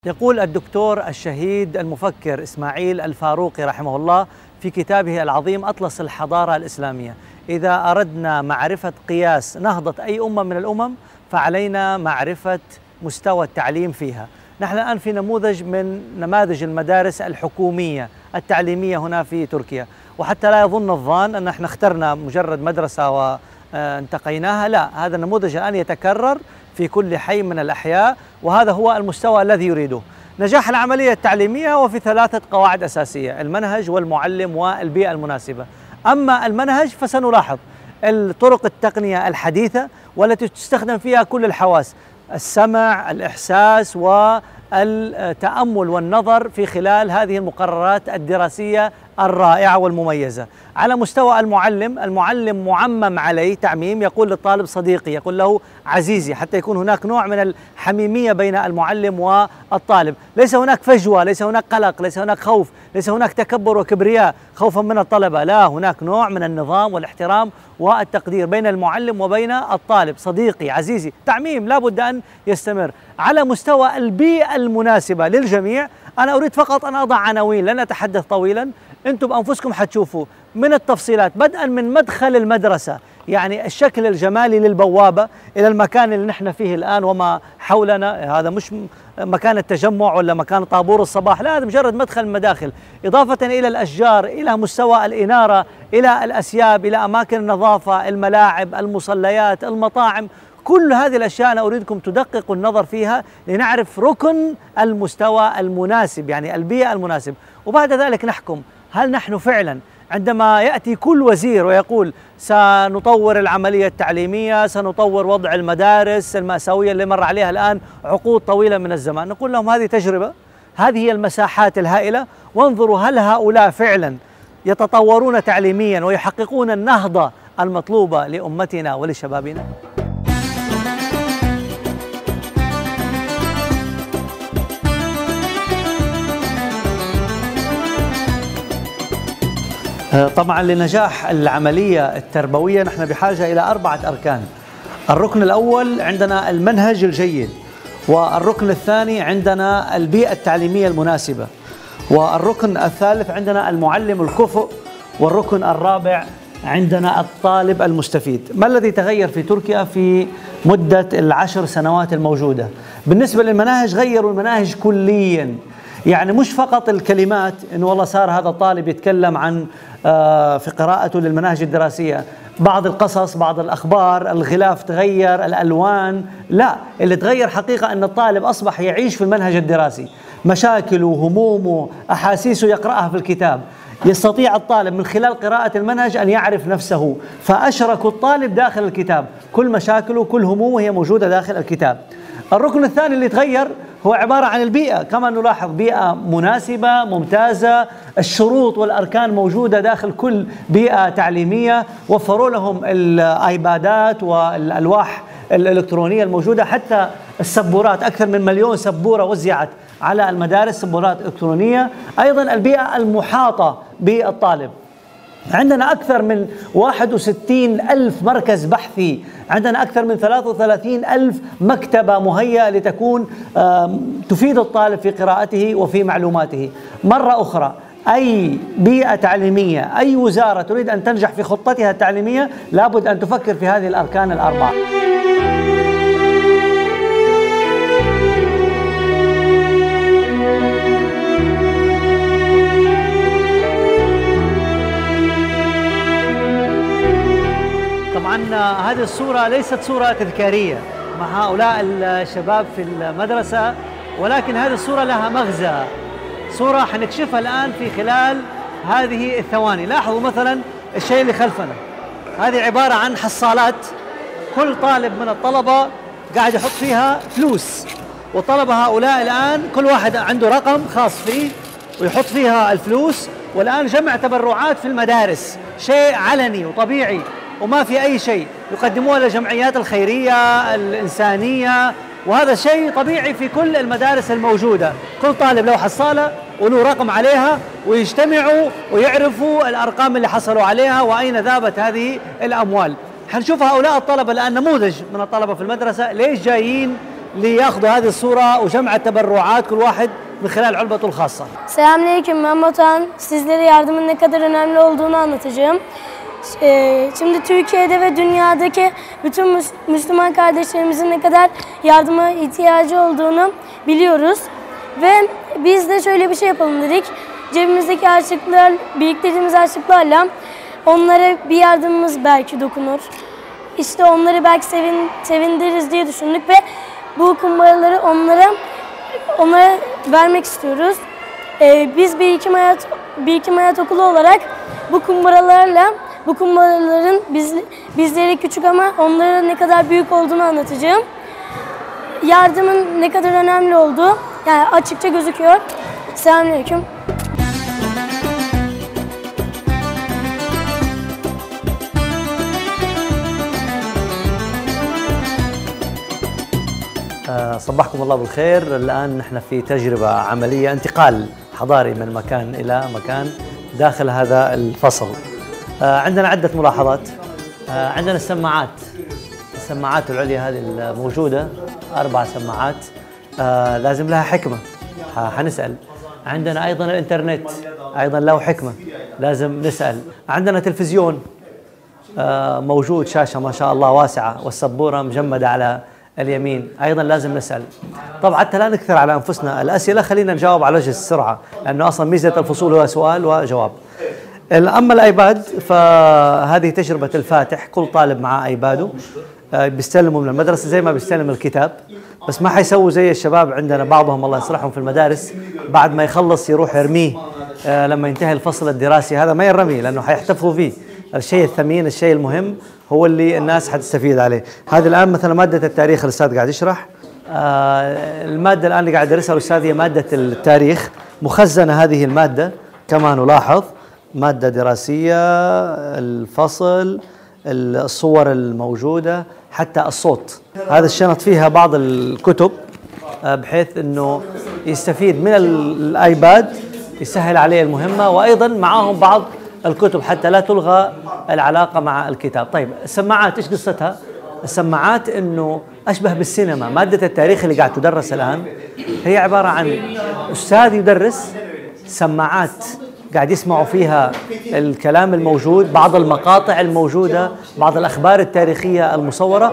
يقول الدكتور الشهيد المفكر إسماعيل الفاروقي رحمه الله في كتابه العظيم أطلس الحضارة الإسلامية: إذا أردنا معرفة قياس نهضة أي أمة من الأمم فعلينا معرفة مستوى التعليم فيها. نحن الآن في نموذج من نماذج المدارس الحكومية التعليمية هنا في تركيا، وحتى لا يظن الظان أن احنا اخترنا مجرد مدرسة وانتقيناها، لا، هذا النموذج الآن يتكرر في كل حي من الأحياء، وهذا هو المستوى الذي يريده. نجاح العملية التعليمية وفي 3 قواعد أساسية: المنهج والمعلم والبيئة المناسبة. أما المنهج فسنلاحظ الطرق التقنية الحديثة والتي تستخدم فيها كل الحواس: السمع، الإحساس والتأمل والنظر في خلال هذه المقررات الدراسية الرائعة والمميزة. على مستوى المعلم معمم عليه تعميم، يقول للطالب صديقي، يقول له عزيزي، حتى يكون هناك نوع من الحميمية بين المعلم والطالب. ليس هناك فجوة، ليس هناك قلق، ليس هناك خوف، ليس هناك تكبر وكبرياء خوفا من الطلبة، لا، هناك نوع من النظام والاحترام والتقدير بين المعلم وبين الطالب. صديقي، عزيزي، تعميم لابد أن يستمر. على مستوى البيئة المناسبة للجميع، أنا أريد فقط أن أضع عناوين، لن أتحدث طويلا، أنتم بأنفسكم حتشوفوا من التفصيلات، بدءا من مدخل المدرسة، يعني الشكل الجمالي للبوابة، إلى المكان اللي نحن فيه الآن وما حولنا. هذا مش مكان التجمع ولا مكان طابور الصباح، لا، هذا مجرد مدخل المداخل، إضافة إلى الأشجار، إلى مستوى الإنارة، إلى الأسياب، إلى أماكن النظافة، الملاعب، المصليات، المطاعم. كل هذه الأشياء أنا أريدكم تدققوا النظر فيها لنعرف ركن المستوى المناسب، يعني البيئة المناسب، وبعد ذلك نحكم هل نحن فعلا عندما يأتي كل وزير ويقول سنطور العملية التعليمية، سنطور وضع المدارس المأساوية اللي مر عليها الآن عقود طويلة من الزمان، نقول لهم هذه تجربة، هذه هي المساحات الهائلة، وانظروا هل هؤلاء فعلا يتطورون تعليميا ويحققون النهضة المطلوبة لأمتنا ولشبابنا. طبعا لنجاح العملية التربوية نحن بحاجة إلى 4 أركان. الركن الأول عندنا المنهج الجيد، والركن الثاني عندنا البيئة التعليمية المناسبة، والركن الثالث عندنا المعلم الكفؤ، والركن الرابع عندنا الطالب المستفيد. ما الذي تغير في تركيا في مدة ال10 سنوات الموجودة؟ بالنسبة للمناهج، غيروا المناهج كليا، يعني مش فقط الكلمات، إنه والله صار هذا الطالب يتكلم عن في قراءته للمناهج الدراسية بعض القصص، بعض الأخبار، الغلاف تغير، الألوان، لا، اللي تغير حقيقة أن الطالب أصبح يعيش في المنهج الدراسي، مشاكله، همومه، أحاسيسه يقرأها في الكتاب. يستطيع الطالب من خلال قراءة المنهج أن يعرف نفسه، فأشركوا الطالب داخل الكتاب، كل مشاكله كل همومه هي موجودة داخل الكتاب. الركن الثاني اللي تغير هو عبارة عن البيئة، كما نلاحظ بيئة مناسبة ممتازة، الشروط والأركان موجودة داخل كل بيئة تعليمية، وفروا لهم الآيبادات والألواح الإلكترونية الموجودة، حتى السبورات، أكثر من 1,000,000 سبورة وزعت على المدارس، سبورات إلكترونية. أيضا البيئة المحاطة بالطالب، عندنا أكثر من 61,000 مركز بحثي، عندنا أكثر من 33,000 مكتبة مهيئة لتكون تفيد الطالب في قراءته وفي معلوماته. مرة أخرى، أي بيئة تعليمية، أي وزارة تريد أن تنجح في خطتها التعليمية لابد أن تفكر في هذه الأركان ال4. طبعا هذه الصورة ليست صورة تذكارية مع هؤلاء الشباب في المدرسة، ولكن هذه الصورة لها مغزى، صورة حنكشفها الآن في خلال هذه الثواني. لاحظوا مثلا الشيء اللي خلفنا، هذه عبارة عن حصالات، كل طالب من الطلبة قاعد يحط فيها فلوس، والطلبة هؤلاء الآن كل واحد عنده رقم خاص فيه ويحط فيها الفلوس. والآن جمع تبرعات في المدارس شيء علني وطبيعي وما في أي شيء، يقدموها للجمعيات الخيرية الإنسانية، وهذا شيء طبيعي في كل المدارس الموجودة. كل طالب له حصالة وله رقم عليها، ويجتمعوا ويعرفوا الأرقام اللي حصلوا عليها وأين ذهبت هذه الأموال. حنشوف هؤلاء الطلبة الآن نموذج من الطلبة في المدرسة ليش جايين لياخذوا هذه الصورة وجمع التبرعات كل واحد من خلال علبته الخاصة. Selamünaleyküm, ben Batuhan. Sizlere yardımın ne kadar önemli olduğunu anlatacağım. Şimdi Türkiye'de ve dünyadaki bütün Müslüman kardeşlerimizin ne kadar yardıma ihtiyacı olduğunu biliyoruz. Ve biz de şöyle bir şey yapalım dedik. Cebimizdeki harçlıklar, biriktirdiğimiz harçlıklarla onlara bir yardımımız belki dokunur. İşte onları belki sevindiririz diye düşündük ve bu kumbaraları onlara vermek istiyoruz. Biz Birikim Hayat Okulu olarak bu kumbaraların bizlere küçük ama onlara ne kadar büyük olduğunu anlatacağım. Yardımın ne kadar önemli olduğu yani açıkça gözüküyor. Selamünaleyküm. صبحكم الله بالخير. الآن نحن في تجربة عملية انتقال حضاري من مكان إلى مكان داخل هذا الفصل. عندنا عدة ملاحظات. عندنا السماعات العليا هذه الموجودة 4 سماعات لازم لها حكمة حنسأل. عندنا أيضا الإنترنت أيضا له حكمة لازم نسأل. عندنا تلفزيون موجود، شاشة ما شاء الله واسعة والسبورة مجمدة على اليمين أيضا لازم نسأل. طبعا حتى لا نكثر على أنفسنا الأسئلة خلينا نجاوب على وجه السرعة لأنه أصلا ميزة الفصول هو سؤال وجواب. أما الآيباد فهذه تجربة الفاتح، كل طالب معه آيباده بيستلمه من المدرسة زي ما بيستلم الكتاب، بس ما حيسووا زي الشباب عندنا بعضهم الله يصلحهم في المدارس بعد ما يخلص يروح يرميه لما ينتهي الفصل الدراسي. هذا ما يرميه لأنه حيحتفظوا فيه. الشيء الثمين الشيء المهم هو اللي الناس حتستفيد عليه. هذه الآن مثلا مادة التاريخ الأستاذ قاعد يشرح. المادة الآن اللي قاعد يدرسها الأستاذ هي مادة التاريخ، مخزنة هذه المادة كما نلاحظ، مادة دراسية، الفصل، الصور الموجودة، حتى الصوت. هذا الشنط فيها بعض الكتب بحيث أنه يستفيد من الآيباد يسهل عليه المهمة، وأيضا معهم بعض الكتب حتى لا تلغى العلاقة مع الكتاب. طيب السماعات إيش قصتها؟ السماعات إنه أشبه بالسينما. مادة التاريخ اللي قاعد تدرس الآن هي عبارة عن أستاذ يدرس، سماعات قاعد يسمعوا فيها الكلام الموجود، بعض المقاطع الموجودة، بعض الأخبار التاريخية المصورة.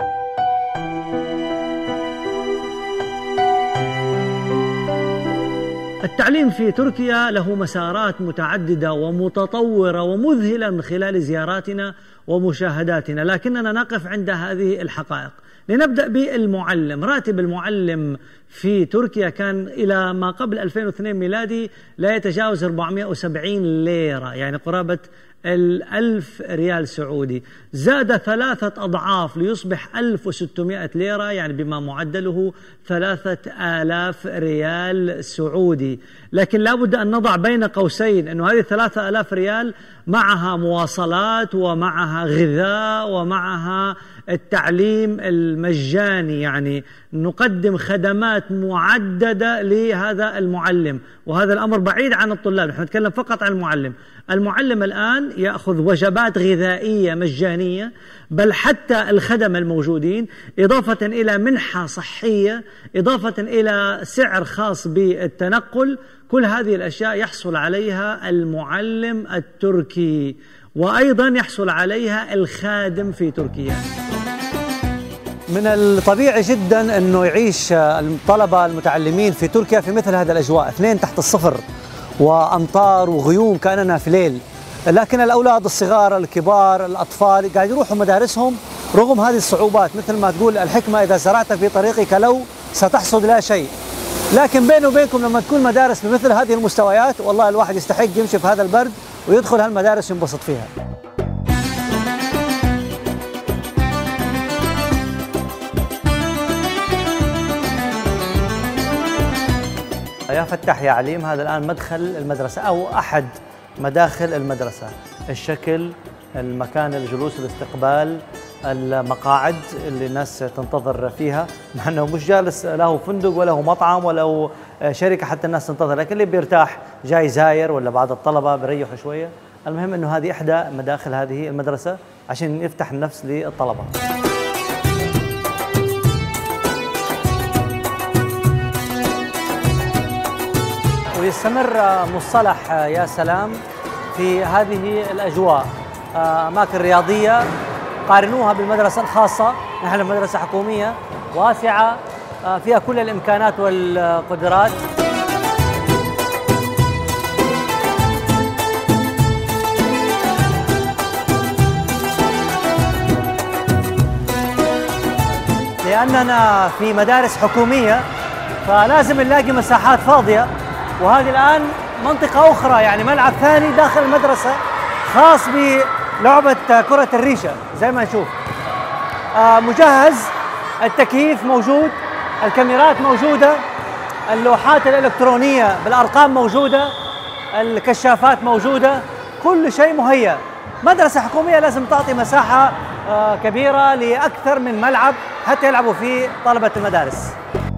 التعليم في تركيا له مسارات متعددة ومتطورة ومذهلة من خلال زياراتنا ومشاهداتنا، لكننا نقف عند هذه الحقائق. لنبدأ بالمعلم. راتب المعلم في تركيا كان إلى ما قبل 2002 ميلادي لا يتجاوز 470 ليرة، يعني قرابة 1000 ريال سعودي. زاد 3 أضعاف ليصبح 1600 ليرة، يعني بما معدله 3000 ريال سعودي. لكن لا بد أن نضع بين قوسين أنه هذه 3000 ريال معها مواصلات ومعها غذاء ومعها التعليم المجاني، يعني نقدم خدمات معددة لهذا المعلم، وهذا الأمر بعيد عن الطلاب. نحن نتكلم فقط عن المعلم. المعلم الآن يأخذ وجبات غذائية مجانية، بل حتى الخدم الموجودين، إضافة إلى منحة صحية، إضافة إلى سعر خاص بالتنقل. كل هذه الأشياء يحصل عليها المعلم التركي، وأيضا يحصل عليها الخادم في تركيا. من الطبيعي جدا أنه يعيش الطلبة المتعلمين في تركيا في مثل هذه الأجواء، 2 تحت الصفر وأمطار وغيوم كأننا في ليل، لكن الأولاد الصغار الكبار الأطفال قاعد يروحوا مدارسهم رغم هذه الصعوبات. مثل ما تقول الحكمة إذا زرعت في طريقك لو ستحصد لا شيء. لكن بيني وبينكم لما تكون مدارس بمثل هذه المستويات والله الواحد يستحق يمشي في هذا البرد ويدخل هالمدارس وينبسط فيها. يا فتاح يا عليم، هذا الآن مدخل المدرسة أو أحد مداخل المدرسة. الشكل، المكان الجلوس، الاستقبال، المقاعد اللي الناس تنتظر فيها، مع أنه مش جالس له فندق ولا هو مطعم ولا هو شركة حتى الناس تنتظر، لكن اللي بيرتاح جاي زاير ولا بعض الطلبة بيريحوا شوية. المهم أنه هذه إحدى مداخل هذه المدرسة عشان يفتح النفس للطلبة. ويستمر مصطلح يا سلام في هذه الأجواء. أماكن رياضية قارنوها بالمدرسة الخاصة، نحن مدرسة حكومية واسعة فيها كل الإمكانات والقدرات. لأننا في مدارس حكومية فلازم نلاقي مساحات فاضية، وهذه الآن منطقة أخرى يعني ملعب ثاني داخل المدرسة خاص بلعبة كرة الريشة زي ما نشوف. مجهز، التكييف موجود، الكاميرات موجودة، اللوحات الإلكترونية بالأرقام موجودة، الكشافات موجودة، كل شيء مهيأ. مدرسة حكومية لازم تعطي مساحة كبيرة لأكثر من ملعب حتى يلعبوا فيه طلبة المدارس.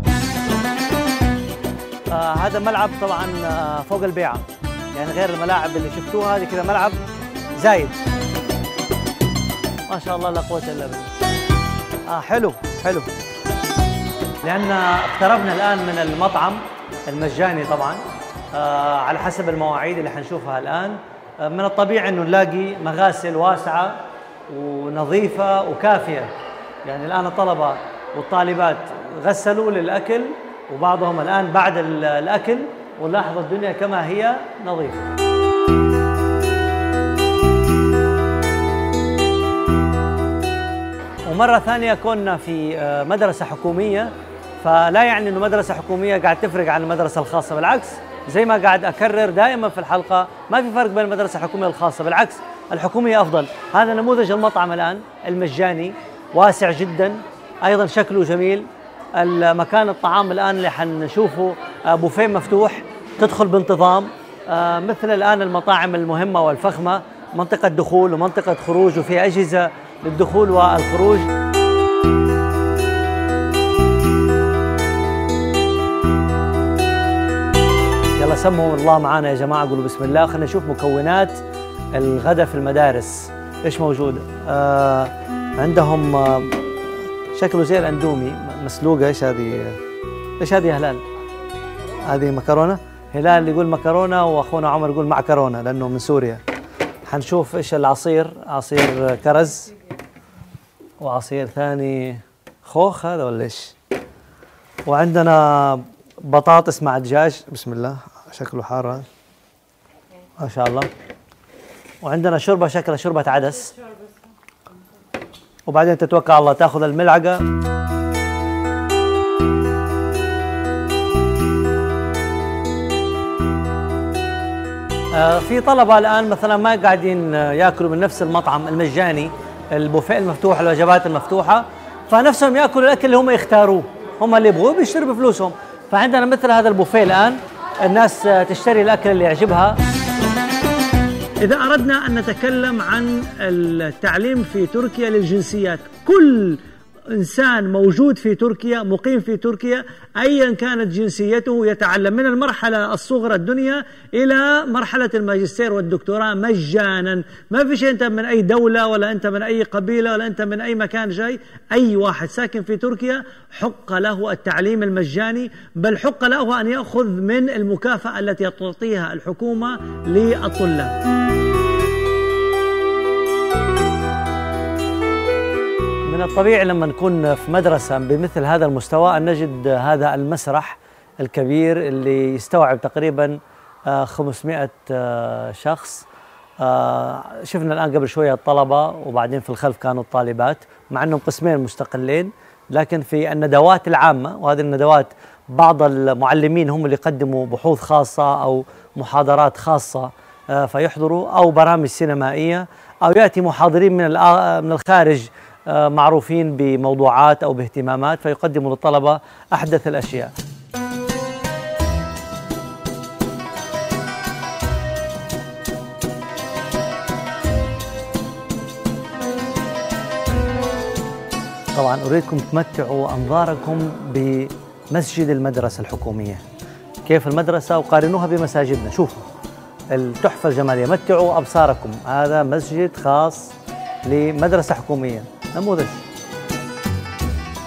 هذا الملعب طبعا فوق البيعة، يعني غير الملاعب اللي شفتوها هذه كذا ملعب زايد. ما شاء الله لا قوة إلا بالله. حلو حلو. لأن اقتربنا الآن من المطعم المجاني طبعا على حسب المواعيد اللي حنشوفها الآن. من الطبيعي أنه نلاقي مغاسل واسعة ونظيفة وكافية. يعني الآن الطلبة والطالبات غسلوا للأكل وبعضهم الآن بعد الأكل، ونلاحظ الدنيا كما هي نظيفة. ومرة ثانية كنا في مدرسة حكومية، فلا يعني أنه مدرسة حكومية قاعد تفرق عن المدرسة الخاصة، بالعكس زي ما قاعد أكرر دائما في الحلقة ما في فرق بين المدرسة الحكومية والخاصة، بالعكس الحكومية أفضل. هذا نموذج المطعم الآن المجاني واسع جدا، أيضا شكله جميل. المكان الطعام الآن اللي حنشوفه بوفيه مفتوح تدخل بانتظام، مثل الآن المطاعم المهمة والفخمة، منطقة دخول ومنطقة خروج وفيها أجهزة للدخول والخروج. يلا سموا الله معانا يا جماعة، قولوا بسم الله. خلينا نشوف مكونات الغداء في المدارس ايش موجود. عندهم شكله زي الاندومي مسلوقه. ايش هذه؟ ايش هذه يا هلال؟ هذه مكرونه. هلال يقول مكرونه واخونا عمر يقول معكرونه لانه من سوريا. حنشوف ايش العصير، عصير كرز وعصير ثاني خوخ هذا ولا ايش؟ وعندنا بطاطس مع دجاج، بسم الله شكله حار ما شاء الله. وعندنا شوربه شكلها شوربه عدس، وبعدين تتوكل على الله تاخذ الملعقه. في طلبه الان مثلا ما قاعدين ياكلوا من نفس المطعم المجاني البوفيه المفتوح الوجبات المفتوحه، فنفسهم ياكلوا الاكل اللي هم يختاروه، هم اللي يبغوه بيشتروا بفلوسهم. فعندنا مثل هذا البوفيه الان الناس تشتري الاكل اللي يعجبها. إذا أردنا أن نتكلم عن التعليم في تركيا للجنسيات، كل إنسان موجود في تركيا مقيم في تركيا أيا كانت جنسيته يتعلم من المرحلة الصغرى الدنيا إلى مرحلة الماجستير والدكتوراه مجانا. ما في شيء أنت من أي دولة ولا أنت من أي قبيلة ولا أنت من أي مكان جاي، أي واحد ساكن في تركيا حق له التعليم المجاني، بل حق له أن يأخذ من المكافأة التي تعطيها الحكومة للطلاب. من الطبيعي لما نكون في مدرسة بمثل هذا المستوى أن نجد هذا المسرح الكبير اللي يستوعب تقريبا 500 شخص. شفنا الآن قبل شوية الطلبة وبعدين في الخلف كانوا الطالبات، مع أنهم قسمين مستقلين، لكن في الندوات العامة، وهذه الندوات بعض المعلمين هم اللي يقدموا بحوث خاصة أو محاضرات خاصة فيحضروا، أو برامج سينمائية، أو يأتي محاضرين من الخارج معروفين بموضوعات أو باهتمامات فيقدموا للطلبة أحدث الأشياء. طبعا أريدكم تمتعوا أنظاركم بمسجد المدرسة الحكومية. كيف المدرسة وقارنوها بمساجدنا، شوفوا التحفة الجمالية، متعوا أبصاركم. هذا مسجد خاص لمدرسة حكومية، نموذج.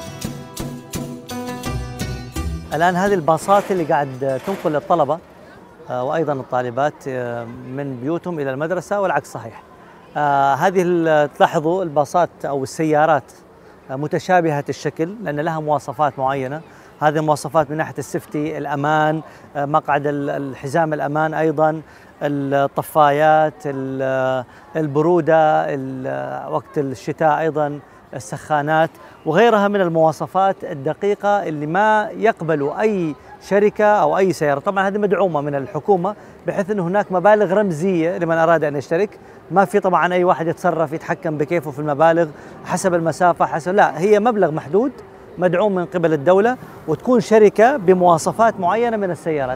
الآن هذه الباصات اللي قاعد تنقل الطلبة وأيضا الطالبات من بيوتهم إلى المدرسة والعكس صحيح. هذه تلاحظوا الباصات أو السيارات متشابهة الشكل لأن لها مواصفات معينة. هذه المواصفات من ناحية السيفتي، الأمان، مقعد الحزام الأمان، أيضا الطفايات، البرودة، وقت الشتاء أيضا السخانات، وغيرها من المواصفات الدقيقة اللي ما يقبل أي شركة أو أي سيارة. طبعا هذه مدعومة من الحكومة بحيث أن هناك مبالغ رمزية لمن أراد أن يشترك. ما في طبعا أي واحد يتصرف يتحكم بكيفه في المبالغ حسب المسافة لا، هي مبلغ محدود مدعوم من قبل الدولة وتكون شركة بمواصفات معينة من السيارات.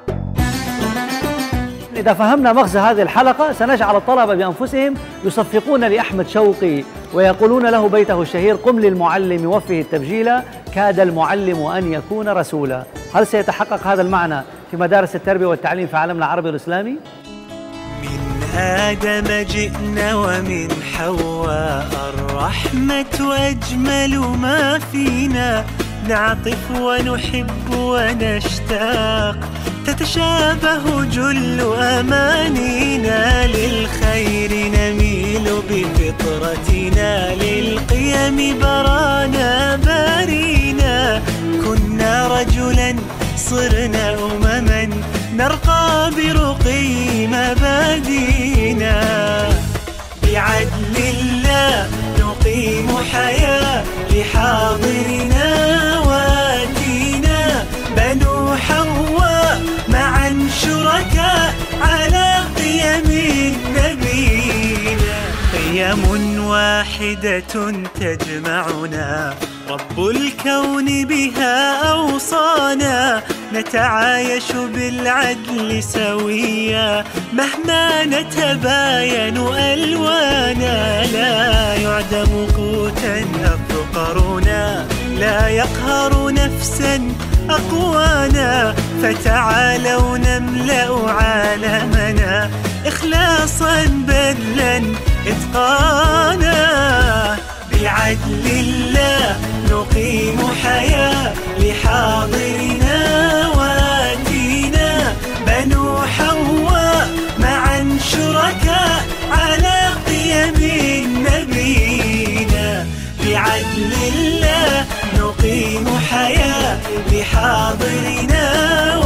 إذا فهمنا مغزى هذه الحلقة سنجعل الطلبة بأنفسهم يصفقون لأحمد شوقي ويقولون له بيته الشهير: قم للمعلم وفه التبجيلا، كاد المعلم أن يكون رسولا. هل سيتحقق هذا المعنى في مدارس التربية والتعليم في عالمنا العربي والإسلامي؟ من آدم جئنا ومن حواء الرحمة أجمل ما فينا، نعطف ونحب ونشتاق، تتشابه جل أمانينا، للخير نميل بفطرتنا، للقيم برانا بارينا، كنا رجلا صرنا أمما، نرقى برقي مبادينا، بعدل الله نقيم حياة لحاضرنا واتينا، بنو حواء معا شركاء على قيم نبينا، قيم واحدة تجمعنا، رب الكون بها أوصانا، نتعايش بالعدل سويا، مهما نتباين ألوانا، لا يعدم قوتا أفقرنا، لا يقهر نفسا أقوانا، فتعالوا نملأ عالمنا إخلاصا بذلا إتقانا، بعدل الله نقيم حياة لحاضرنا واتينا، بنو حواء معا شركاء على قيم نبينا، بعدل الله نقيم حياة لحاضرنا